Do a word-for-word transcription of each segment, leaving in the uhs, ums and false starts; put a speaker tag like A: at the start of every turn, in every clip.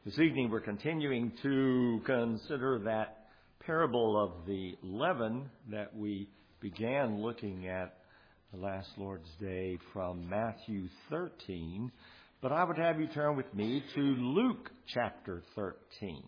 A: This evening we're continuing to consider that parable of the leaven that we began looking at the last Lord's Day from Matthew thirteen. But I would have you turn with me to Luke chapter thirteen.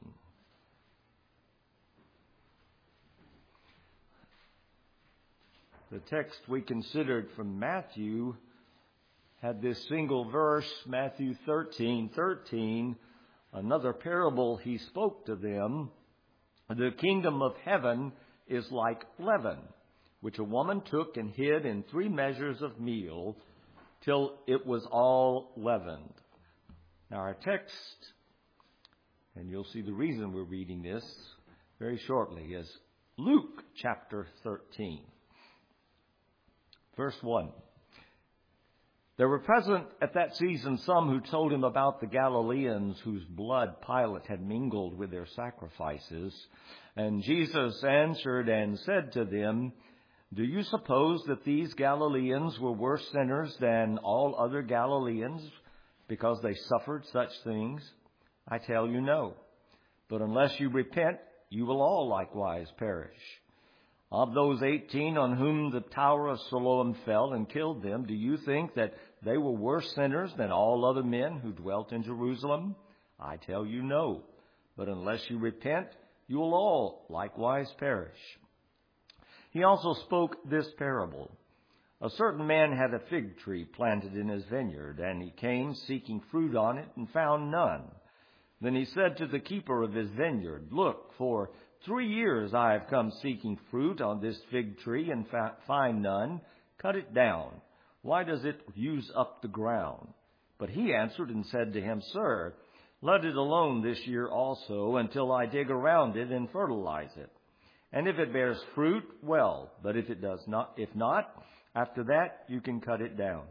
A: The text we considered from Matthew had this single verse, Matthew thirteen thirteen. Another parable he spoke to them. The kingdom of heaven is like leaven, which a woman took and hid in three measures of meal till it was all leavened. Now our text, and you'll see the reason we're reading this very shortly, is Luke chapter thirteen, verse one. There were present at that season some who told him about the Galileans whose blood Pilate had mingled with their sacrifices. And Jesus answered and said to them, "Do you suppose that these Galileans were worse sinners than all other Galileans because they suffered such things? I tell you no. But unless you repent, you will all likewise perish. Of those eighteen on whom the tower of Siloam fell and killed them, do you think that they were worse sinners than all other men who dwelt in Jerusalem? I tell you no. But unless you repent, you will all likewise perish." He also spoke this parable. A certain man had a fig tree planted in his vineyard, and he came seeking fruit on it and found none. Then he said to the keeper of his vineyard, "Look, for three years I have come seeking fruit on this fig tree and fa- find none. Cut it down. Why does it use up the ground?" But he answered and said to him, "Sir, let it alone this year also until I dig around it and fertilize it. And if it bears fruit, well, but if it does not, if not, after that you can cut it down."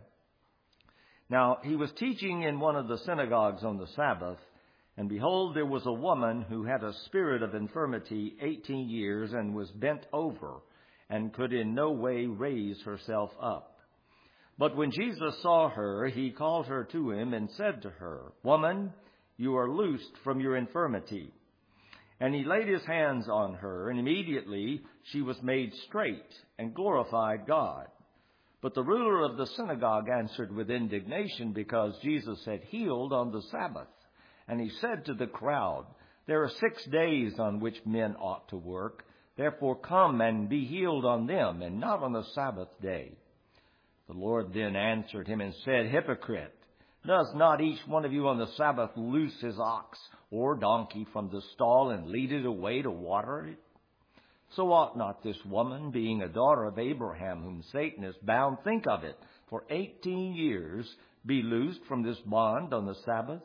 A: Now he was teaching in one of the synagogues on the Sabbath, and behold, there was a woman who had a spirit of infirmity eighteen years and was bent over and could in no way raise herself up. But when Jesus saw her, he called her to him and said to her, "Woman, you are loosed from your infirmity." And he laid his hands on her, and immediately she was made straight and glorified God. But the ruler of the synagogue answered with indignation because Jesus had healed on the Sabbath. And he said to the crowd, "There are six days on which men ought to work. Therefore come and be healed on them, and not on the Sabbath day." The Lord then answered him and said, "Hypocrite, does not each one of you on the Sabbath loose his ox or donkey from the stall and lead it away to water it? So ought not this woman, being a daughter of Abraham, whom Satan has bound, think of it, for eighteen years, be loosed from this bond on the Sabbath?"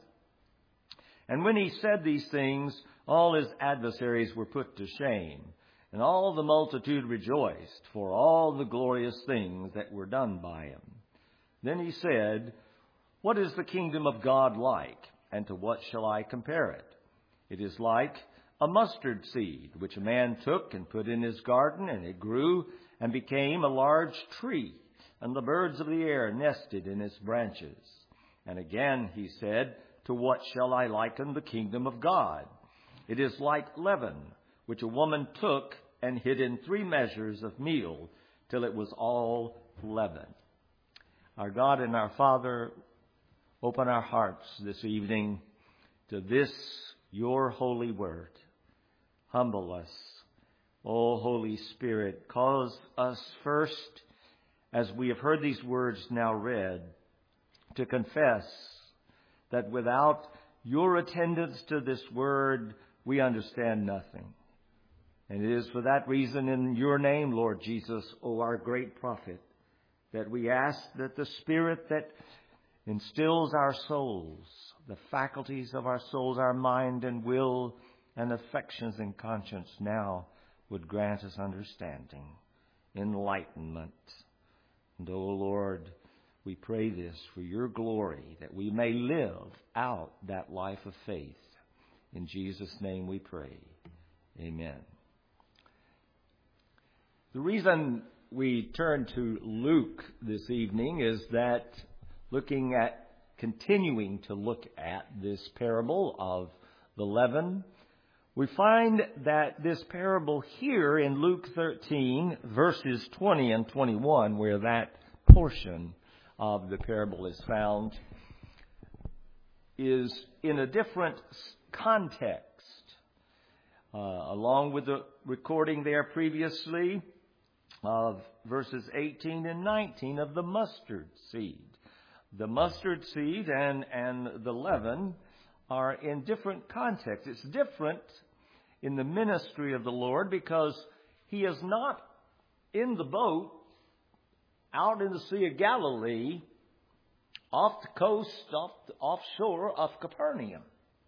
A: And when he said these things, all his adversaries were put to shame, and all the multitude rejoiced for all the glorious things that were done by him. Then he said, "What is the kingdom of God like, and to what shall I compare it? It is like a mustard seed, which a man took and put in his garden, and it grew and became a large tree, and the birds of the air nested in its branches." And again he said, "To what shall I liken the kingdom of God? It is like leaven, which a woman took and hid in three measures of meal till it was all leavened." Our God and our Father, open our hearts this evening to this, your holy word. Humble us. O Holy Spirit, cause us first, as we have heard these words now read, to confess that without your attendance to this word, we understand nothing. And it is for that reason, in your name, Lord Jesus, O our great prophet, that we ask that the Spirit that instills our souls, the faculties of our souls, our mind and will and affections and conscience now would grant us understanding, enlightenment. And, O Lord, we pray this for your glory, that we may live out that life of faith. In Jesus' name we pray. Amen. The reason we turn to Luke this evening is that looking at, continuing to look at this parable of the leaven, we find that this parable here in Luke thirteen, verses twenty and twenty-one, where that portion of the parable is found, is in a different context. Uh, along with the recording there previously of verses eighteen and nineteen of the mustard seed. The mustard seed and, and the leaven are in different contexts. It's different in the ministry of the Lord because he is not in the boat out in the Sea of Galilee off the coast, off the offshore of Capernaum.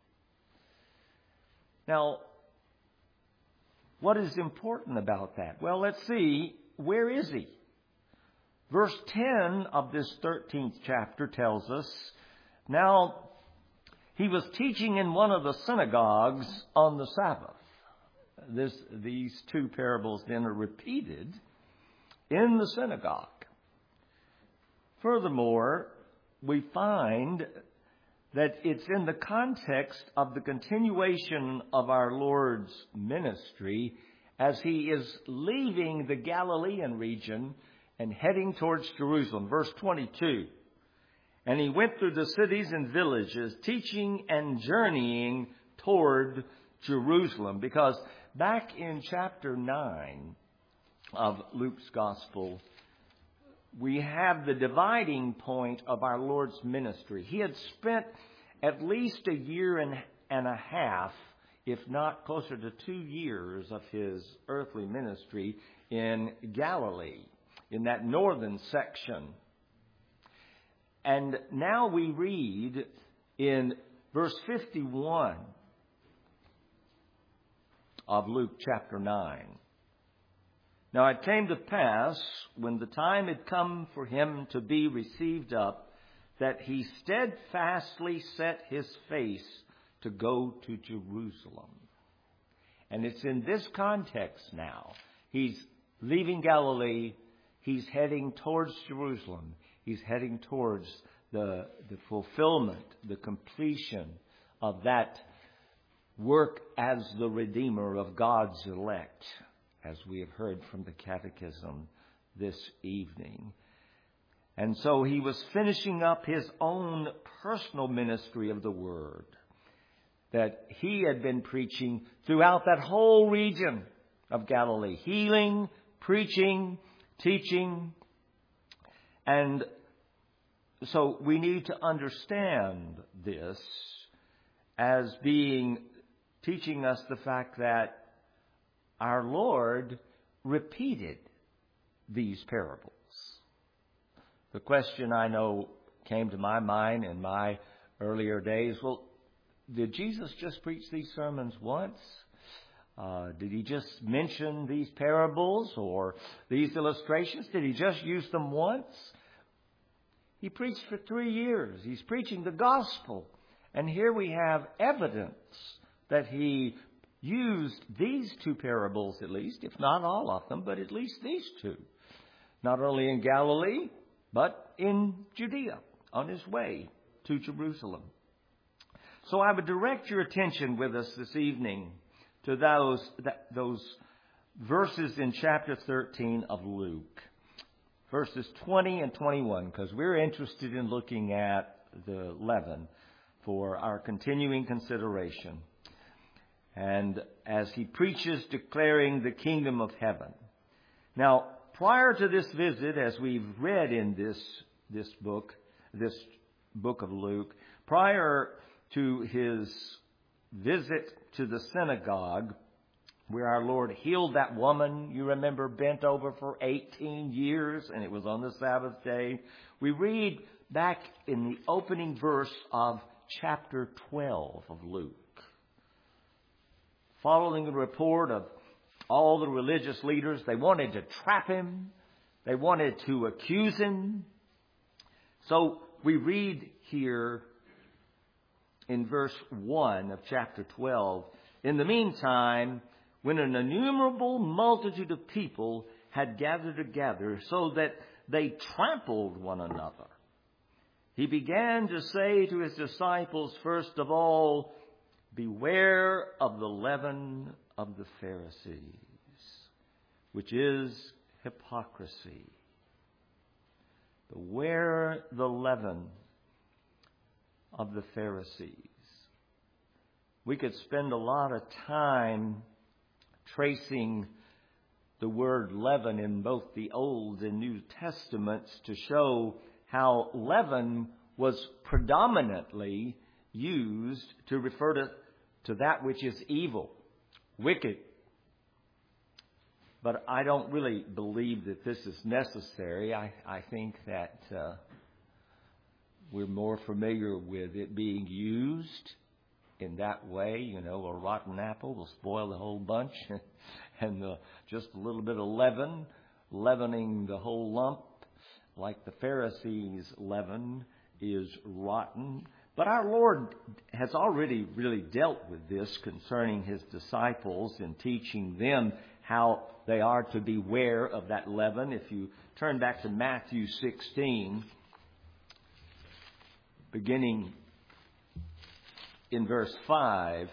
A: Now, what is important about that? Well, let's see. Where is he? Verse ten of this thirteenth chapter tells us, now he was teaching in one of the synagogues on the Sabbath. This, these two parables then are repeated in the synagogue. Furthermore, we find that it's in the context of the continuation of our Lord's ministry as he is leaving the Galilean region and heading towards Jerusalem. Verse twenty-two, and he went through the cities and villages, teaching and journeying toward Jerusalem. Because back in chapter nine of Luke's Gospel, we have the dividing point of our Lord's ministry. He had spent at least a year and, and a half, if not closer to two years of his earthly ministry in Galilee, in that northern section. And now we read in verse fifty-one of Luke chapter nine. Now it came to pass, when the time had come for him to be received up, that he steadfastly set his face to go to Jerusalem. And it's in this context now. He's leaving Galilee. He's heading towards Jerusalem. He's heading towards the, the fulfillment, the completion of that work as the Redeemer of God's elect, as we have heard from the Catechism this evening. And so he was finishing up his own personal ministry of the Word that he had been preaching throughout that whole region of Galilee. Healing, preaching, teaching. And so we need to understand this as being, teaching us the fact that our Lord repeated these parables. The question I know came to my mind in my earlier days, well, did Jesus just preach these sermons once? Uh, did he just mention these parables or these illustrations? Did he just use them once? He preached for three years. He's preaching the gospel. And here we have evidence that he used these two parables at least, if not all of them, but at least these two. Not only in Galilee, but in Judea, on his way to Jerusalem. So I would direct your attention with us this evening to those, that, those verses in chapter thirteen of Luke. Verses twenty and twenty-one, because we're interested in looking at the leaven for our continuing consideration. And as he preaches, declaring the kingdom of heaven. Now, prior to this visit, as we've read in this, this book, this book of Luke, prior to his visit to the synagogue, where our Lord healed that woman, you remember, bent over for eighteen years, and it was on the Sabbath day. We read back in the opening verse of chapter twelve of Luke. Following the report of all the religious leaders, they wanted to trap him. They wanted to accuse him. So we read here in verse one of chapter twelve, in the meantime, when an innumerable multitude of people had gathered together so that they trampled one another, he began to say to his disciples, first of all, beware of the leaven of the Pharisees, which is hypocrisy. Beware the leaven of the Pharisees. We could spend a lot of time tracing the word leaven in both the Old and New Testaments to show how leaven was predominantly used to refer to, to that which is evil, wicked. But I don't really believe that this is necessary. I, I think that uh, we're more familiar with it being used in that way. You know, a rotten apple will spoil the whole bunch. And uh, just a little bit of leaven, leavening the whole lump, like the Pharisees' leaven is rotten. But our Lord has already really dealt with this concerning His disciples in teaching them how they are to beware of that leaven. If you turn back to Matthew sixteen, beginning in verse five.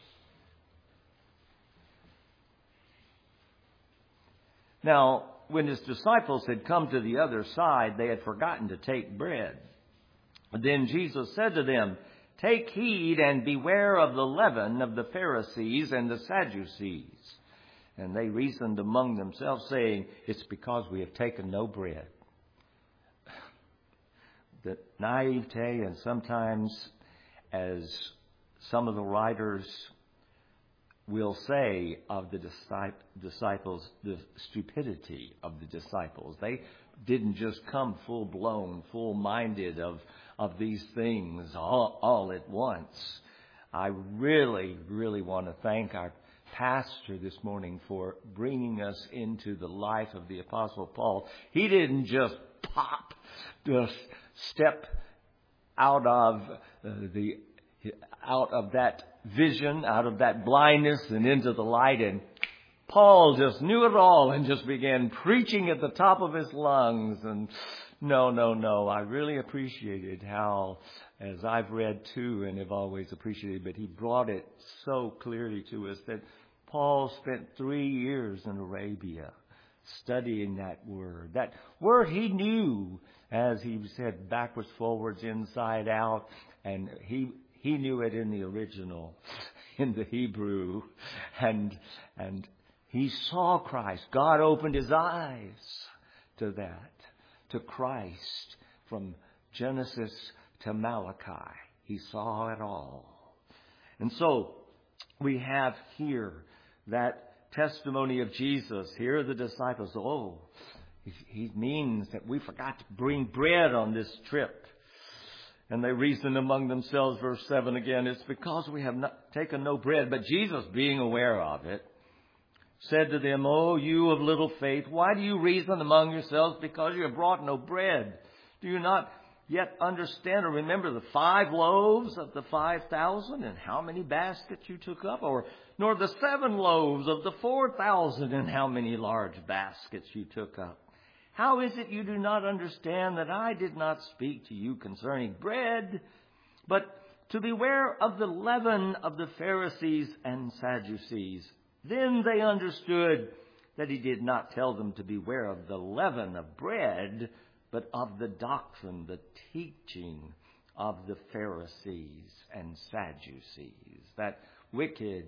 A: Now, when His disciples had come to the other side, they had forgotten to take bread. Then Jesus said to them, "Take heed and beware of the leaven of the Pharisees and the Sadducees." And they reasoned among themselves, saying, "It's because we have taken no bread." The naivete, and sometimes, as some of the writers will say of the disciples, the stupidity of the disciples. They didn't just come full-blown, full-minded of, of these things all, all at once. I really, really want to thank our pastor this morning for bringing us into the life of the Apostle Paul. He didn't just pop, just step out of uh, the out of that vision, out of that blindness and into the light. And Paul just knew it all and just began preaching at the top of his lungs. And no, no, no. I really appreciated how, as I've read too and have always appreciated, but he brought it so clearly to us that Paul spent three years in Arabia studying that word. That word he knew, as he said, backwards, forwards, inside out. And he He knew it in the original, in the Hebrew, and and he saw Christ. God opened his eyes to that, to Christ, from Genesis to Malachi. He saw it all. And so we have here that testimony of Jesus. Here are the disciples. Oh, he means that we forgot to bring bread on this trip. And they reasoned among themselves, verse seven again, "It's because we have not taken no bread." But Jesus, being aware of it, said to them, "Oh, you of little faith, why do you reason among yourselves because you have brought no bread? Do you not yet understand or remember the five loaves of the five thousand and how many baskets you took up? Or nor the seven loaves of the four thousand and how many large baskets you took up? How is it you do not understand that I did not speak to you concerning bread, but to beware of the leaven of the Pharisees and Sadducees?" Then they understood that he did not tell them to beware of the leaven of bread, but of the doctrine, the teaching of the Pharisees and Sadducees. That wicked,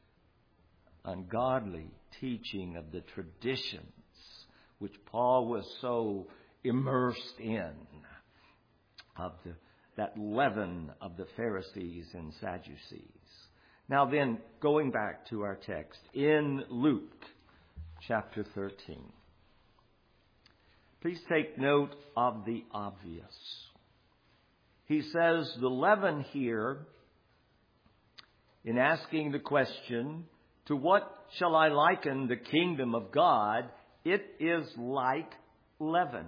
A: ungodly teaching of the traditions which Paul was so immersed in, of the, that leaven of the Pharisees and Sadducees. Now then, going back to our text, in Luke chapter thirteen, please take note of the obvious. He says the leaven here, in asking the question, "To what shall I liken the kingdom of God?" It is like leaven.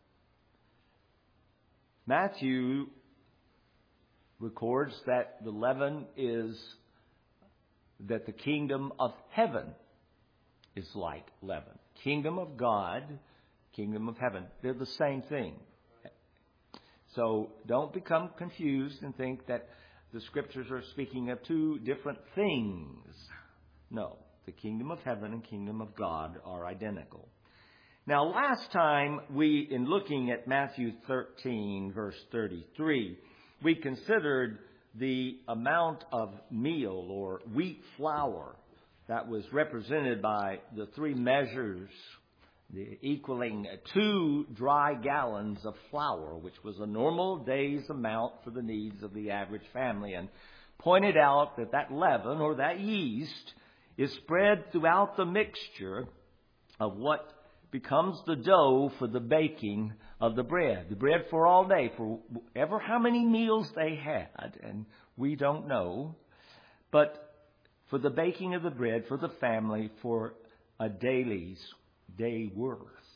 A: Matthew records that the leaven is that the kingdom of heaven is like leaven. Kingdom of God, kingdom of heaven. They're the same thing. So don't become confused and think that the Scriptures are speaking of two different things. No, the kingdom of heaven and kingdom of God are identical. Now, last time we, in looking at Matthew thirteen, verse thirty-three, we considered the amount of meal or wheat flour that was represented by the three measures the equaling two dry gallons of flour, which was a normal day's amount for the needs of the average family, and pointed out that that leaven or that yeast is spread throughout the mixture of what becomes the dough for the baking of the bread. The bread for all day, for ever how many meals they had, and we don't know, but for the baking of the bread for the family for a day's day worth.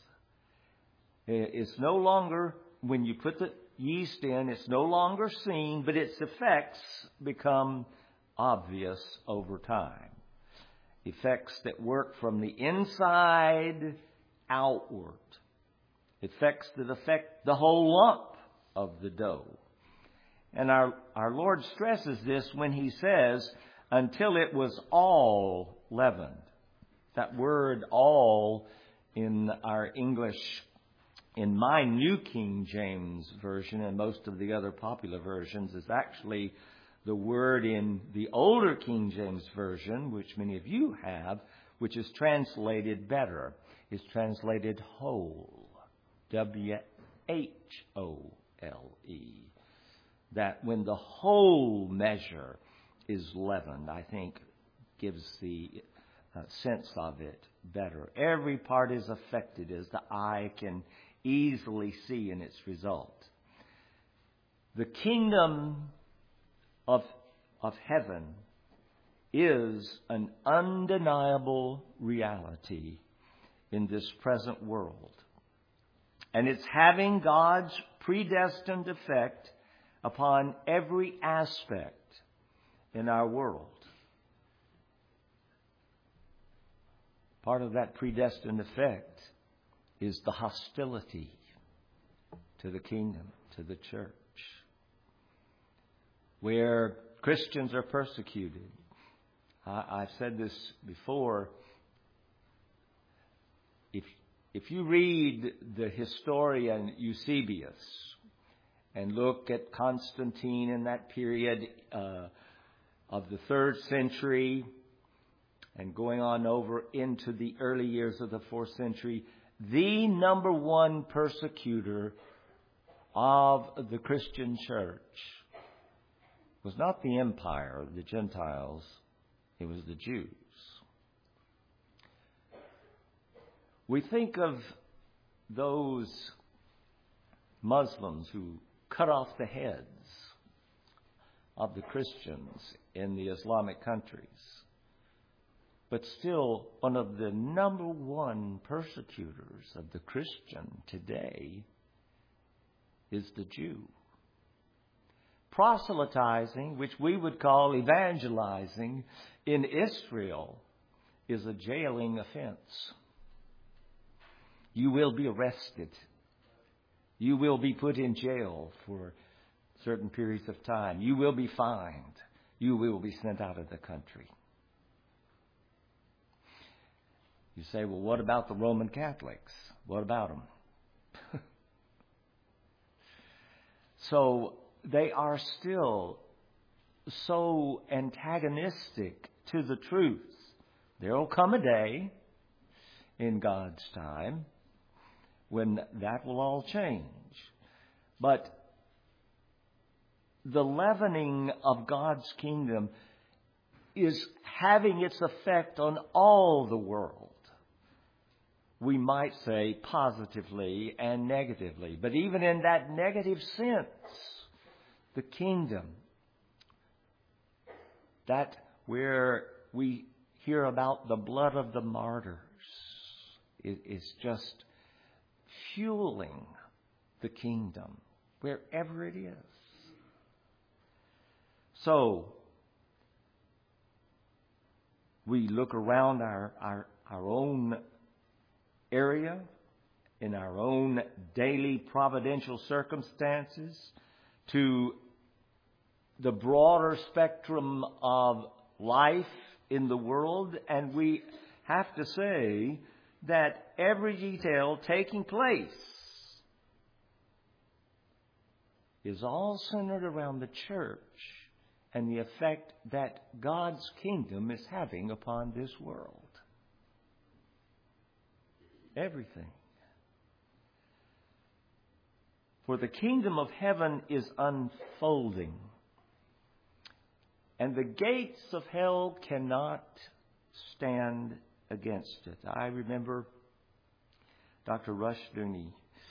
A: It's no longer, when you put the yeast in, it's no longer seen, but its effects become obvious over time. Effects that work from the inside outward. Effects that affect the whole lump of the dough. And our, our Lord stresses this when He says, until it was all leavened. That word all in our English, in my New King James Version and most of the other popular versions, is actually the word in the older King James Version, which many of you have, which is translated better, is translated whole. W H O L E. That when the whole measure is leavened, I think gives the uh, sense of it better. Every part is affected as the eye can easily see in its result. The kingdom of, of heaven is an undeniable reality in this present world. And it's having God's predestined effect upon every aspect in our world. Part of that predestined effect is the hostility to the kingdom, to the church, where Christians are persecuted. I, I've said this before. If if you read the historian Eusebius and look at Constantine in that period uh, of the third century and going on over into the early years of the fourth century, the number one persecutor of the Christian church was not the empire, the Gentiles, it was the Jews. We think of those Muslims who cut off the heads of the Christians in the Islamic countries. But still, one of the number one persecutors of the Christian today is the Jew. Proselytizing, which we would call evangelizing, in Israel is a jailing offense. You will be arrested. You will be put in jail for certain periods of time. You will be fined. You will be sent out of the country. You say, well, what about the Roman Catholics? What about them? So they are still so antagonistic to the truth. There will come a day in God's time when that will all change. But the leavening of God's kingdom is having its effect on all the world. We might say positively and negatively. But even in that negative sense, the kingdom, that where we hear about the blood of the martyrs, is just fueling the kingdom wherever it is. So, we look around our, our, our own area, in our own daily providential circumstances, to the broader spectrum of life in the world, and we have to say that every detail taking place is all centered around the church and the effect that God's kingdom is having upon this world. Everything. For the kingdom of heaven is unfolding, and the gates of hell cannot stand against it. I remember Doctor Rushdoony.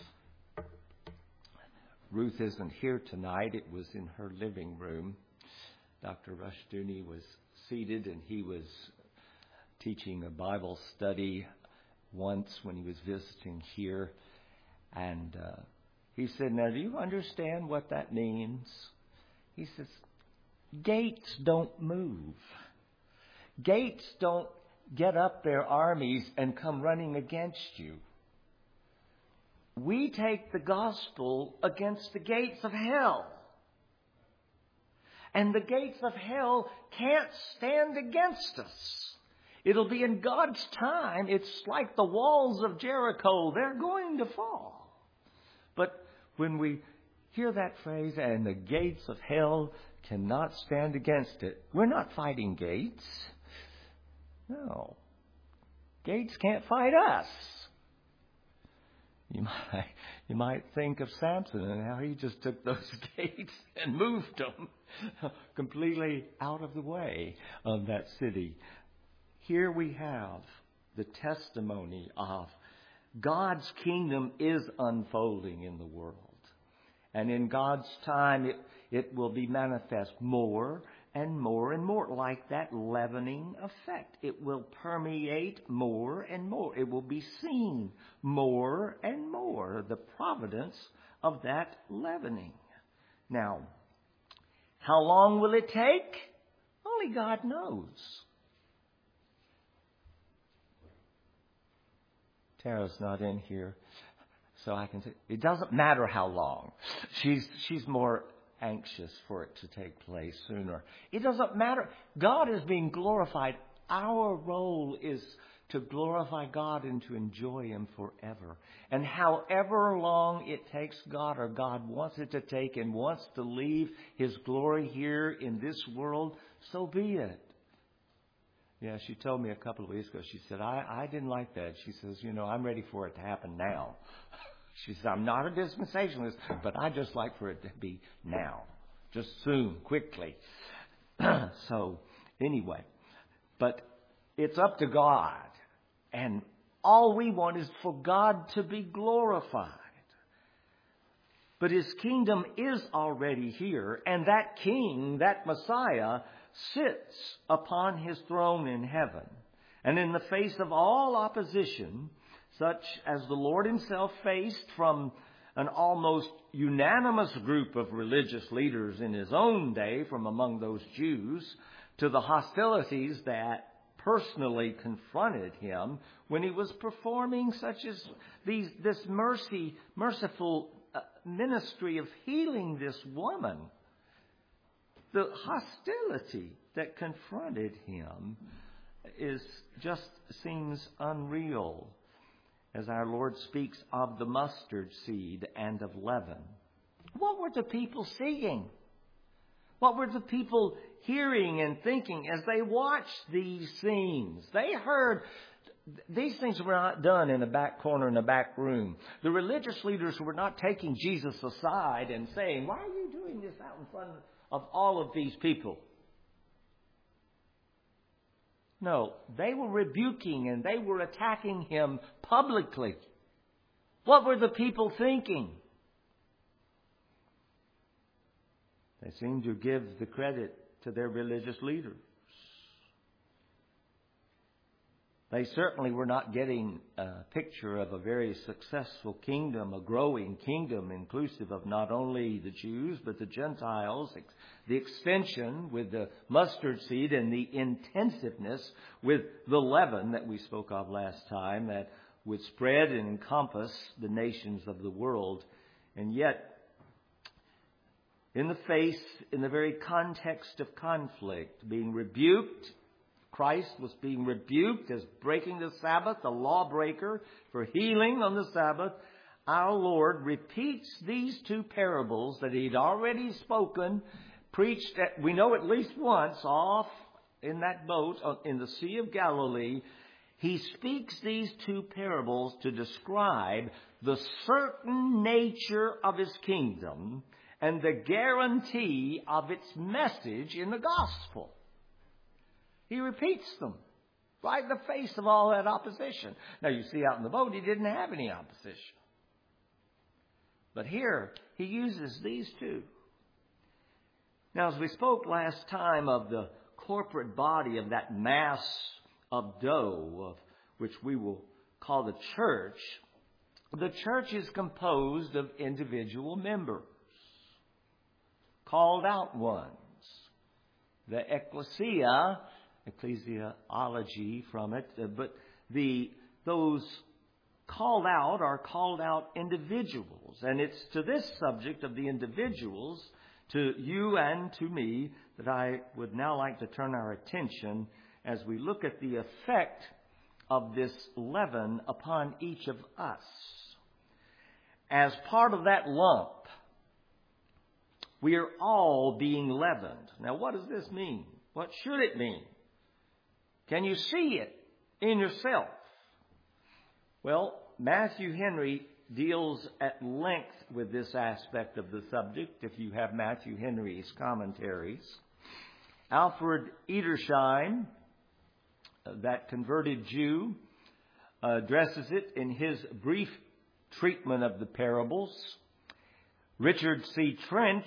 A: Ruth isn't here tonight. It was in her living room. Doctor Rushdoony was seated, and he was teaching a Bible study once when he was visiting here. And uh, he said, "Now, do you understand what that means?" He says, "Gates don't move. Gates don't get up their armies and come running against you. We take the gospel against the gates of hell. And the gates of hell can't stand against us. It'll be in God's time. It's like the walls of Jericho. They're going to fall." But when we hear that phrase, "and the gates of hell cannot stand against it," we're not fighting gates. No. Gates can't fight us. You might, you might think of Samson and how he just took those gates and moved them completely out of the way of that city. Here we have the testimony of God's kingdom is unfolding in the world. And in God's time, it, it will be manifest more and more and more, like that leavening effect. It will permeate more and more. It will be seen more and more, the providence of that leavening. Now, how long will it take? Only God knows. Tara's not in here, so I can say it doesn't matter how long. She's she's more anxious for it to take place sooner. It doesn't matter. God is being glorified. Our role is to glorify God and to enjoy Him forever. And however long it takes God, or God wants it to take and wants to leave His glory here in this world, so be it. Yeah, she told me a couple of weeks ago, she said, I, I didn't like that. She says, you know, I'm ready for it to happen now. She said, I'm not a dispensationalist, but I just like for it to be now. Just soon, quickly. So, anyway. But it's up to God. And all we want is for God to be glorified. But His kingdom is already here. And that King, that Messiah, sits upon His throne in heaven. And in the face of all opposition, such as the Lord Himself faced from an almost unanimous group of religious leaders in His own day from among those Jews, to the hostilities that personally confronted Him when He was performing such as these, this mercy, merciful uh, ministry of healing this woman. The hostility that confronted Him is just seems unreal, as our Lord speaks of the mustard seed and of leaven. What were the people seeing? What were the people hearing and thinking as they watched these scenes? They heard these things were not done in a back corner in a back room. The religious leaders were not taking Jesus aside and saying, "Why are you doing this out in front of all of these people?" No, they were rebuking and they were attacking Him publicly. What were the people thinking? They seemed to give the credit to their religious leaders. They certainly were not getting a picture of a very successful kingdom, a growing kingdom, inclusive of not only the Jews, but the Gentiles, the extension with the mustard seed and the intensiveness with the leaven that we spoke of last time that would spread and encompass the nations of the world. And yet, in the face, in the very context of conflict, being rebuked. Christ was being rebuked as breaking the Sabbath, a lawbreaker, for healing on the Sabbath. Our Lord repeats these two parables that He'd already spoken, preached, at, we know at least once, off in that boat in the Sea of Galilee. He speaks these two parables to describe the certain nature of His kingdom and the guarantee of its message in the gospel. He repeats them right in the face of all that opposition. Now, you see out in the boat, He didn't have any opposition. But here, He uses these two. Now, as we spoke last time of the corporate body of that mass of dough, of which we will call the church, the church is composed of individual members, called out ones. The ecclesia, ecclesiology from it, but the those called out are called out individuals. And it's to this subject of the individuals, to you and to me, that I would now like to turn our attention as we look at the effect of this leaven upon each of us. As part of that lump, we are all being leavened. Now, what does this mean? What should it mean? Can you see it in yourself? Well, Matthew Henry deals at length with this aspect of the subject, if you have Matthew Henry's commentaries. Alfred Edersheim, that converted Jew, addresses it in his brief treatment of the parables. Richard C. Trench,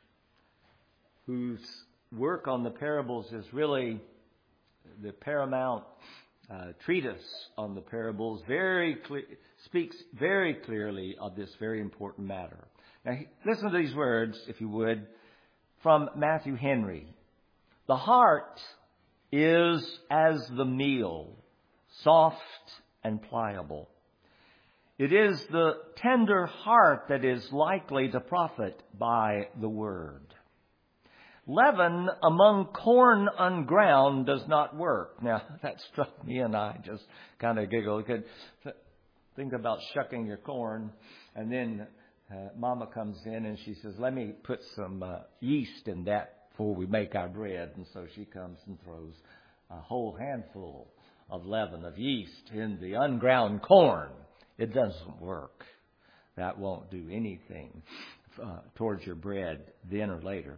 A: whose work on the parables is really the paramount uh, treatise on the parables, very cle- speaks very clearly of this very important matter. Now, listen to these words, if you would, from Matthew Henry. The heart is as the meal, soft and pliable. It is the tender heart that is likely to profit by the word. Leaven among corn unground does not work. Now, that struck me and I just kind of giggled. Could think about shucking your corn, and then uh, Mama comes in and she says, let me put some uh, yeast in that before we make our bread. And so she comes and throws a whole handful of leaven, of yeast, in the unground corn. It doesn't work. That won't do anything uh, towards your bread then or later.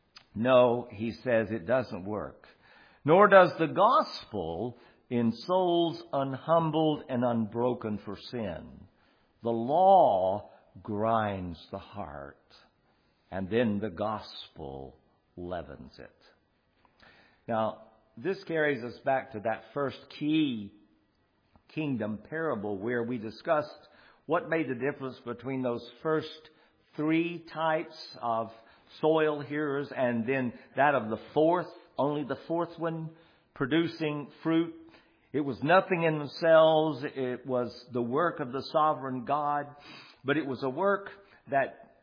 A: No, he says it doesn't work. Nor does the gospel in souls unhumbled and unbroken for sin. The law grinds the heart, and then the gospel leavens it. Now, this carries us back to that first key kingdom parable where we discussed what made the difference between those first three types of soil hearers and then that of the fourth, only the fourth one producing fruit. It was nothing in themselves. It was the work of the sovereign God, but it was a work that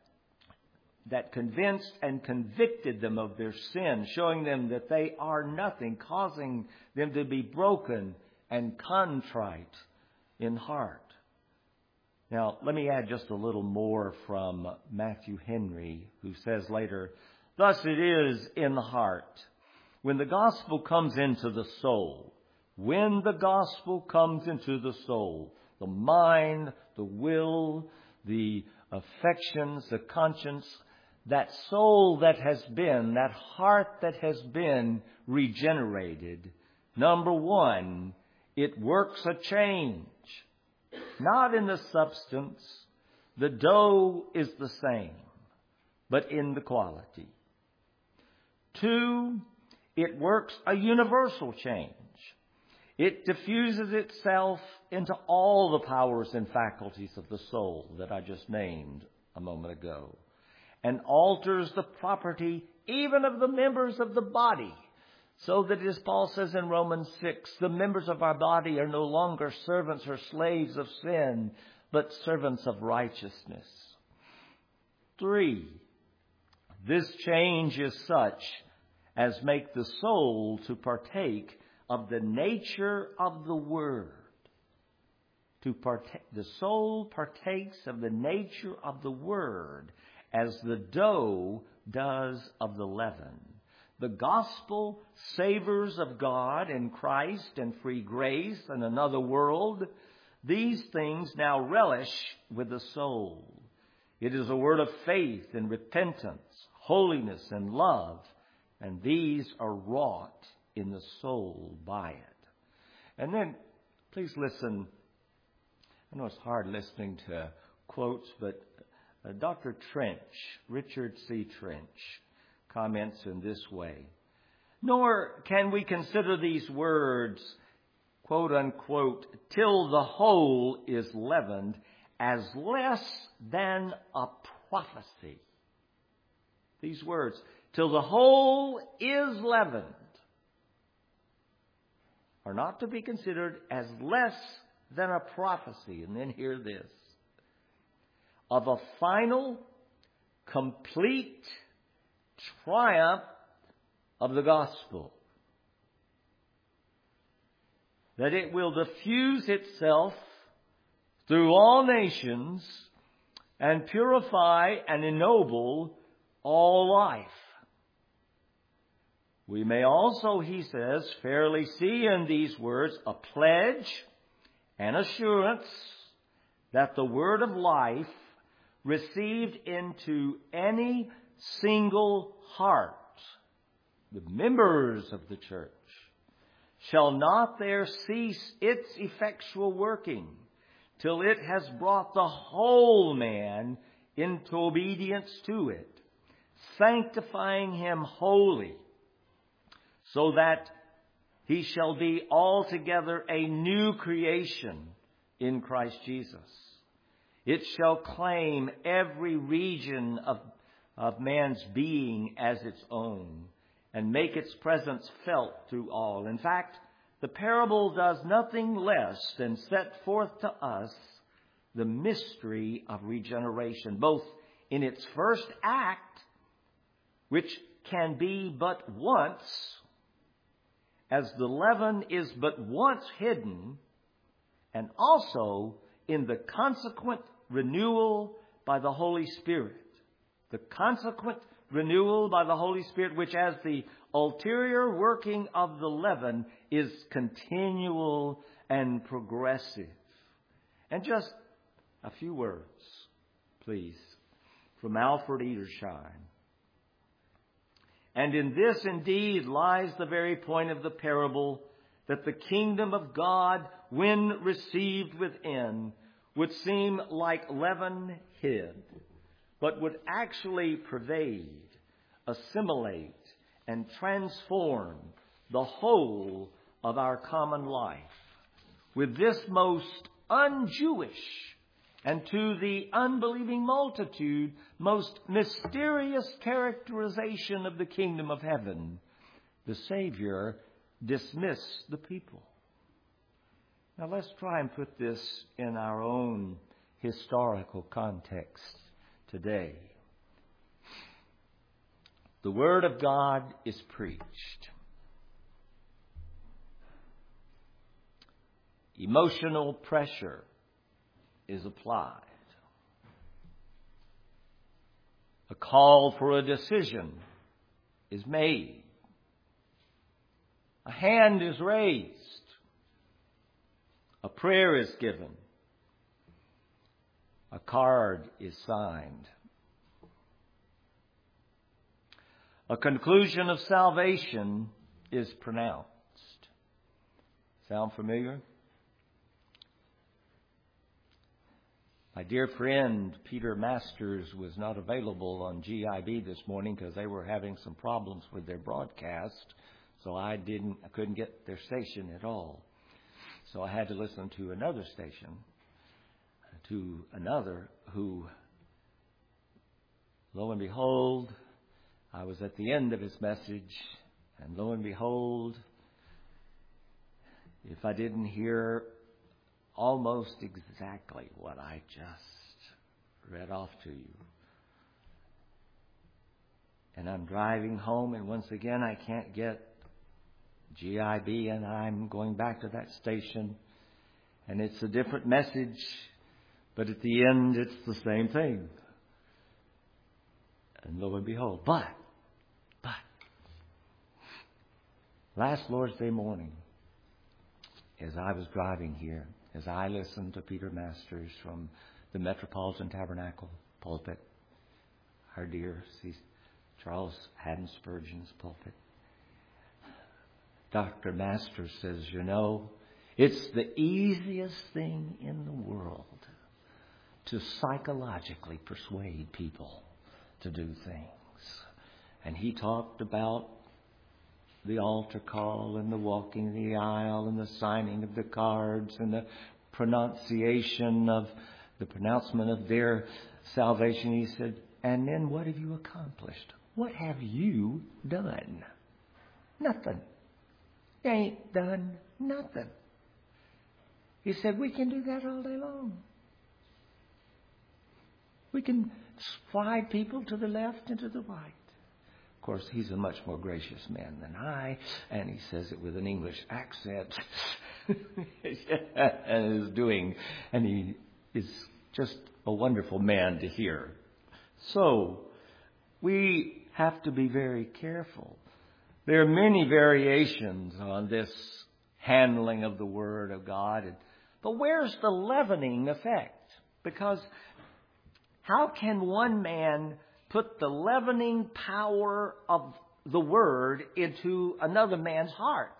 A: that convinced and convicted them of their sin, showing them that they are nothing, causing them to be broken and contrite in heart. Now, let me add just a little more from Matthew Henry, who says later, thus it is in the heart. When the gospel comes into the soul, when the gospel comes into the soul, the mind, the will, the affections, the conscience, that soul that has been, that heart that has been regenerated, number one, it works a change. Not in the substance. The dough is the same, but in the quality. Two, it works a universal change. It diffuses itself into all the powers and faculties of the soul that I just named a moment ago, and alters the property even of the members of the body. So that, as Paul says in Romans six, the members of our body are no longer servants or slaves of sin, but servants of righteousness. Three, This change is such as make the soul to partake of the nature of the Word. To partake, the soul partakes of the nature of the Word as the dough does of the leaven. The gospel savors of God and Christ and free grace and another world. These things now relish with the soul. It is a word of faith and repentance, holiness and love, and these are wrought in the soul by it. And then, please listen. I know it's hard listening to quotes, but uh, Doctor Trench, Richard C. Trench, comments in this way. Nor can we consider these words, quote unquote, till the whole is leavened, as less than a prophecy. These words, till the whole is leavened, are not to be considered as less than a prophecy. And then hear this. Of a final, complete triumph of the gospel. That it will diffuse itself through all nations and purify and ennoble all life. We may also, he says, fairly see in these words a pledge and assurance that the word of life received into any single heart, the members of the church, shall not there cease its effectual working till it has brought the whole man into obedience to it, sanctifying him wholly, so that he shall be altogether a new creation in Christ Jesus. It shall claim every region of, of man's being as its own and make its presence felt through all. In fact, the parable does nothing less than set forth to us the mystery of regeneration, both in its first act, which can be but once, as the leaven is but once hidden, and also in the consequent renewal by the Holy Spirit. The consequent renewal by the Holy Spirit, which as the ulterior working of the leaven is continual and progressive. And just a few words, please, from Alfred Edersheim. And in this indeed lies the very point of the parable, that the kingdom of God, when received within, would seem like leaven hid, but would actually pervade, assimilate, and transform the whole of our common life with this most un-Jewish and to the unbelieving multitude most mysterious characterization of the kingdom of heaven. The Savior dismissed the people. Now let's try and put this in our own historical context today. The Word of God is preached. Emotional pressure is applied. A call for a decision is made. A hand is raised. A prayer is given. A card is signed. A conclusion of salvation is pronounced. Sound familiar? My dear friend Peter Masters was not available on G I B this morning because they were having some problems with their broadcast, so I didn't, I couldn't get their station at all. So I had to listen to another station, to another who, lo and behold, I was at the end of his message, and lo and behold, if I didn't hear almost exactly what I just read off to you, And I'm driving home, and once again I can't get G I B, and I'm going back to that station. And it's a different message, but at the end it's the same thing. And lo and behold, but, but, last Lord's Day morning, as I was driving here, as I listened to Peter Masters from the Metropolitan Tabernacle pulpit, our dear Charles Haddon Spurgeon's pulpit, Doctor Masters says, you know, it's the easiest thing in the world to psychologically persuade people to do things. And he talked about the altar call and the walking the aisle and the signing of the cards and the pronunciation of the pronouncement of their salvation. He said, and then what have you accomplished? What have you done? Nothing. You ain't done nothing. He said, we can do that all day long. We can slide people to the left and to the right. Of course, he's a much more gracious man than I, and he says it with an English accent. and is doing, and he is just a wonderful man to hear. So, we have to be very careful. There are many variations on this handling of the Word of God. But where's the leavening effect? Because how can one man put the leavening power of the Word into another man's heart?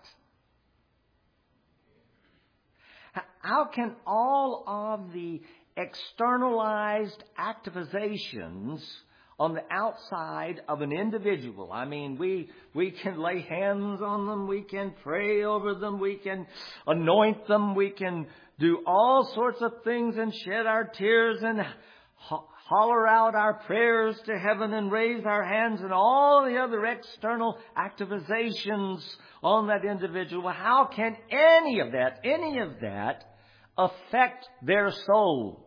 A: How can all of the externalized activations on the outside of an individual, I mean, we we can lay hands on them, we can pray over them, we can anoint them, we can do all sorts of things and shed our tears and ho- holler out our prayers to heaven and raise our hands and all the other external activations on that individual. How can any of that, any of that affect their souls?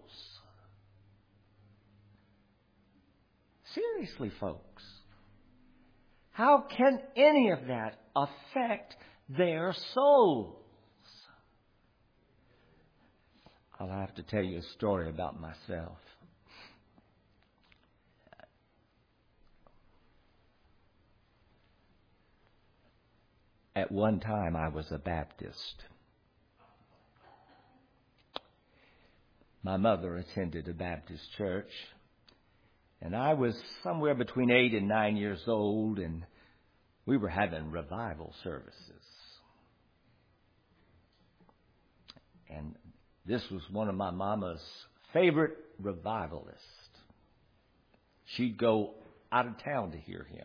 A: Seriously, folks. How can any of that affect their souls? I'll have to tell you a story about myself. At one time, I was a Baptist. My mother attended a Baptist church. And I was somewhere between eight and nine years old, and we were having revival services. And this was one of my mama's favorite revivalists. She'd go out of town to hear him.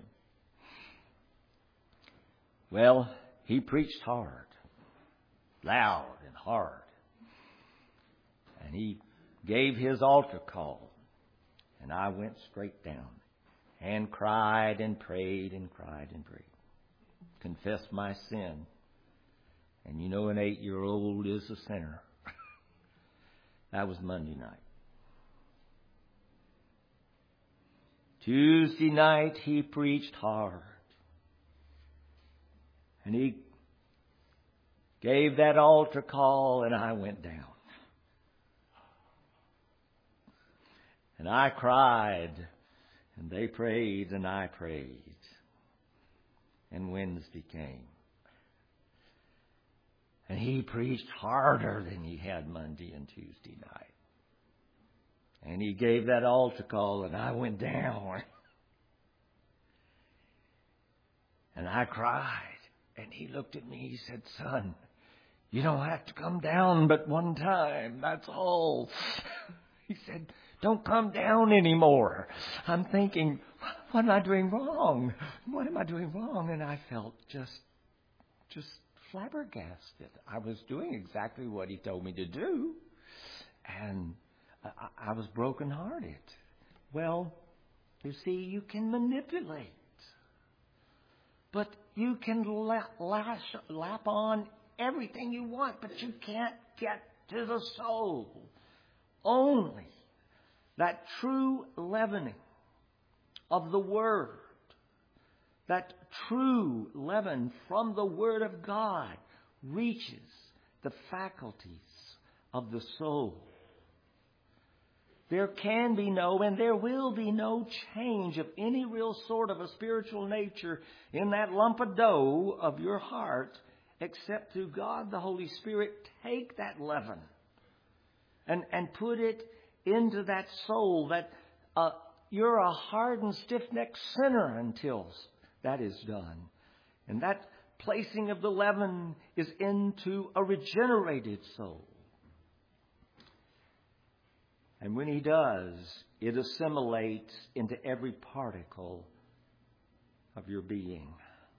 A: Well, he preached hard, loud and hard. And he gave his altar call. And I went straight down and cried and prayed and cried and prayed. Confessed my sin. And you know an eight-year-old is a sinner. That was Monday night. Tuesday night he preached hard. And he gave that altar call and I went down. And I cried, and they prayed, and I prayed. And Wednesday came. And he preached harder than he had Monday and Tuesday night. And he gave that altar call, and I went down. And I cried. And he looked at me, he said, son, you don't have to come down but one time, that's all. He said, don't come down anymore. I'm thinking, what am I doing wrong? What am I doing wrong? And I felt just, just flabbergasted. I was doing exactly what he told me to do. And I, I was brokenhearted. Well, you see, you can manipulate. But you can la- lash, lap on everything you want, but you can't get to the soul. Only that true leavening of the Word That true leaven from the Word of God reaches the faculties of the soul. There can be no and there will be no change of any real sort of a spiritual nature in that lump of dough of your heart except through God the Holy Spirit take that leaven and, and put it into that soul that uh, you're a hardened, stiff-necked sinner until that is done. And that placing of the leaven is into a regenerated soul. And when He does, it assimilates into every particle of your being.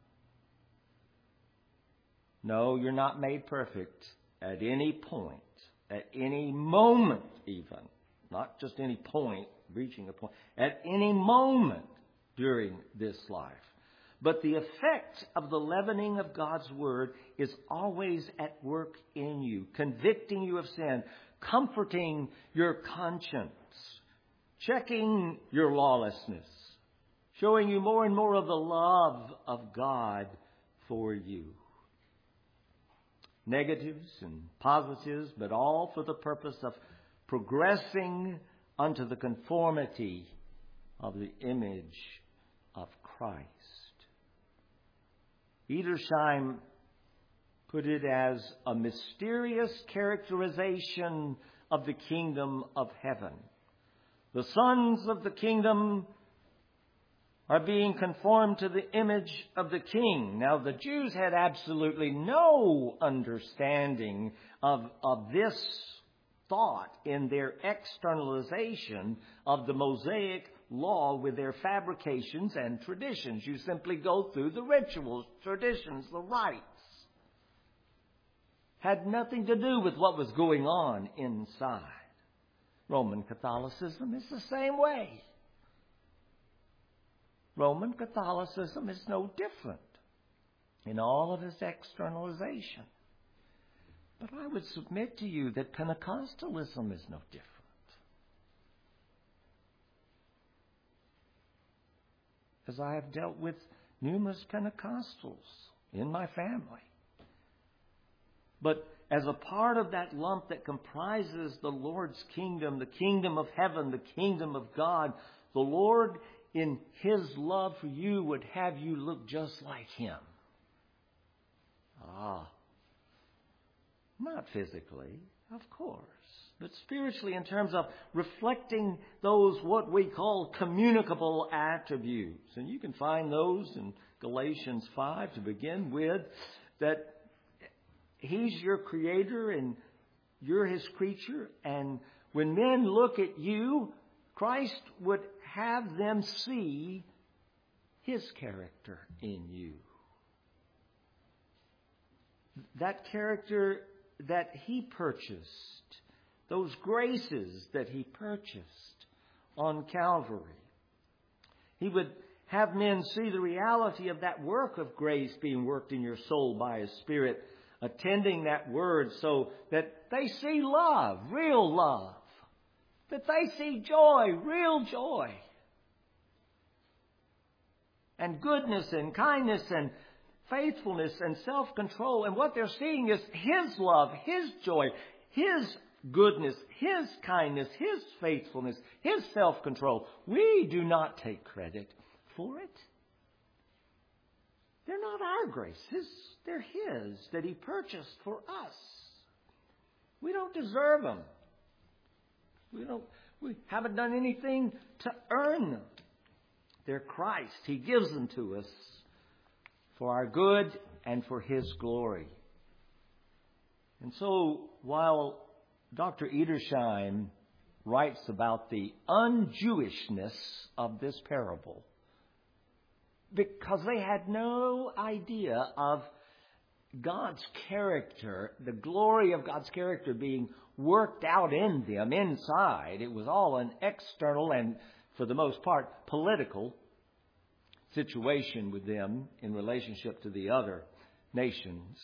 A: No, you're not made perfect at any point, at any moment even. Not just any point, reaching a point. At any moment during this life. But the effect of the leavening of God's Word is always at work in you, convicting you of sin, comforting your conscience, checking your lawlessness, showing you more and more of the love of God for you. Negatives and positives, but all for the purpose of progressing unto the conformity of the image of Christ. Edersheim put it as a mysterious characterization of the kingdom of heaven. The sons of the kingdom are being conformed to the image of the king. Now, the Jews had absolutely no understanding of, of this thought in their externalization of the Mosaic law with their fabrications and traditions. You simply go through the rituals, traditions, the rites. Had nothing to do with what was going on inside. Roman Catholicism is the same way. Roman Catholicism is no different in all of its externalization. But I would submit to you that Pentecostalism is no different. As I have dealt with numerous Pentecostals in my family. But as a part of that lump that comprises the Lord's kingdom, the kingdom of heaven, the kingdom of God, the Lord in His love for you would have you look just like Him. Ah. Not physically, of course, but spiritually in terms of reflecting those what we call communicable attributes. And you can find those in Galatians five to begin with, that He's your creator and you're His creature. And when men look at you, Christ would have them see His character in you. That character that He purchased, those graces that He purchased on Calvary. He would have men see the reality of that work of grace being worked in your soul by His Spirit, attending that word so that they see love, real love, that they see joy, real joy, and goodness and kindness and faithfulness and self-control. And what they're seeing is His love, His joy, His goodness, His kindness, His faithfulness, His self-control. We do not take credit for it. They're not our graces. They're His that He purchased for us. We don't deserve them. We don't. We haven't done anything to earn them. They're Christ. He gives them to us for our good and for His glory. And so, while Doctor Edersheim writes about the un-Jewishness of this parable, because they had no idea of God's character, the glory of God's character being worked out in them inside. It was all an external and, for the most part, political situation with them in relationship to the other nations.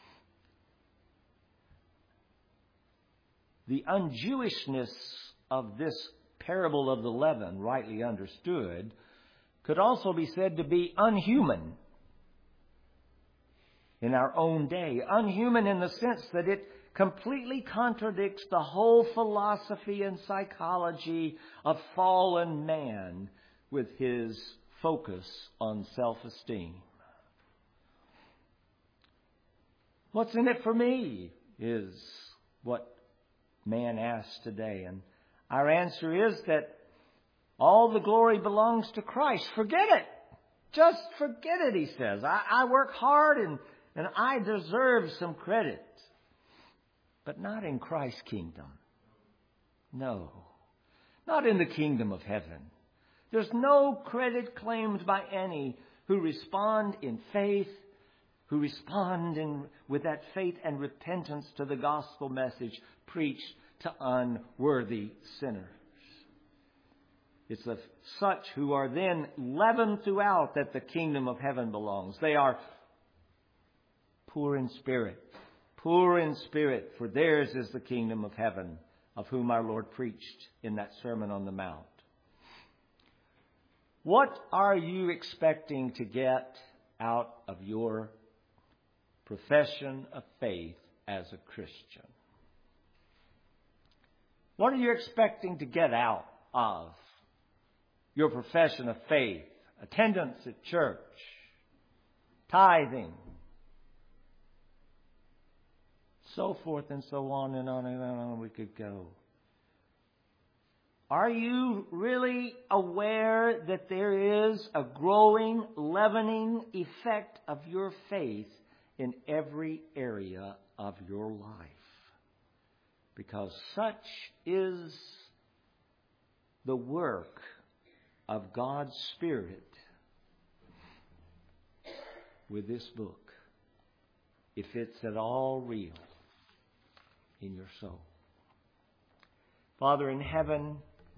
A: The un-Jewishness of this parable of the leaven, rightly understood, could also be said to be unhuman in our own day. Unhuman in the sense that it completely contradicts the whole philosophy and psychology of fallen man with his focus on self-esteem. What's in it for me is what man asks today. And our answer is that all the glory belongs to Christ. Forget it. Just forget it, he says. I, I work hard and, and I deserve some credit. But not in Christ's kingdom. No. Not in the kingdom of heaven. There's no credit claimed by any who respond in faith, who respond in, with that faith and repentance to the gospel message preached to unworthy sinners. It's of such who are then leavened throughout that the kingdom of heaven belongs. They are poor in spirit. Poor in spirit, for theirs is the kingdom of heaven, of whom our Lord preached in that Sermon on the Mount. What are you expecting to get out of your profession of faith as a Christian? What are you expecting to get out of your profession of faith? Attendance at church, tithing, so forth and so on and on and on we could go. Are you really aware that there is a growing, leavening effect of your faith in every area of your life? Because such is the work of God's Spirit with this book, if it's at all real in your soul. Father in heaven,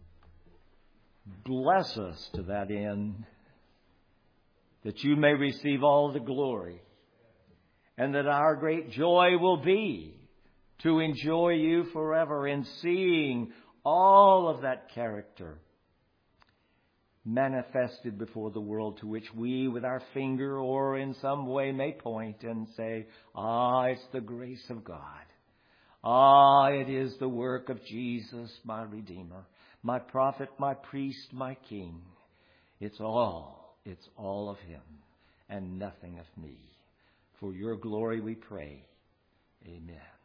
A: bless us to that end, that you may receive all the glory, and that our great joy will be to enjoy you forever in seeing all of that character manifested before the world, to which we with our finger or in some way may point and say, ah, it's the grace of God. Ah, it is the work of Jesus, my Redeemer, my prophet, my priest, my king. It's all, it's all of him and nothing of me. For your glory we pray. Amen.